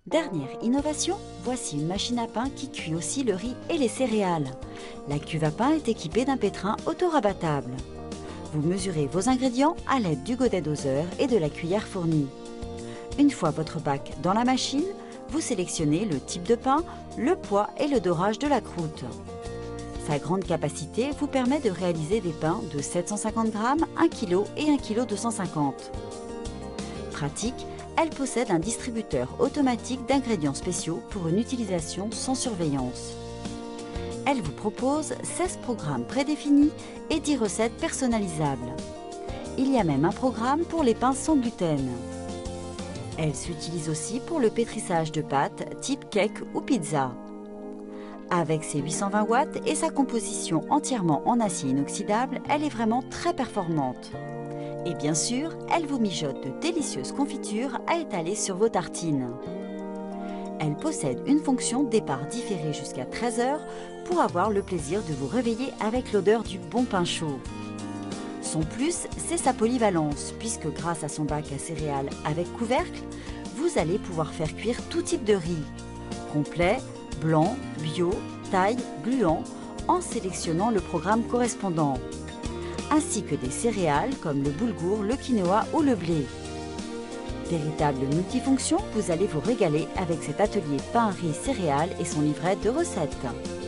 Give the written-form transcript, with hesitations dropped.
Dernière innovation, voici une machine à pain qui cuit aussi le riz et les céréales. La cuve à pain est équipée d'un pétrin auto-rabattable. Vous mesurez vos ingrédients à l'aide du godet doseur et de la cuillère fournie. Une fois votre bac dans la machine, vous sélectionnez le type de pain, le poids et le dorage de la croûte. Sa grande capacité vous permet de réaliser des pains de 750 g, 1 kg et 1,250 kg. Pratique, elle possède un distributeur automatique d'ingrédients spéciaux pour une utilisation sans surveillance. Elle vous propose 16 programmes prédéfinis et 10 recettes personnalisables. Il y a même un programme pour les pains sans gluten. Elle s'utilise aussi pour le pétrissage de pâtes type cake ou pizza. Avec ses 820 watts et sa composition entièrement en acier inoxydable, elle est vraiment très performante. Et bien sûr, elle vous mijote de délicieuses confitures à étaler sur vos tartines. Elle possède une fonction départ différé jusqu'à 13 h pour avoir le plaisir de vous réveiller avec l'odeur du bon pain chaud. Son plus, c'est sa polyvalence, puisque grâce à son bac à céréales avec couvercle, vous allez pouvoir faire cuire tout type de riz, complet, blanc, bio, taille, gluant, en sélectionnant le programme correspondant, ainsi que des céréales comme le boulgour, le quinoa ou le blé. Véritable multifonction, vous allez vous régaler avec cet atelier pain, riz, céréales et son livret de recettes.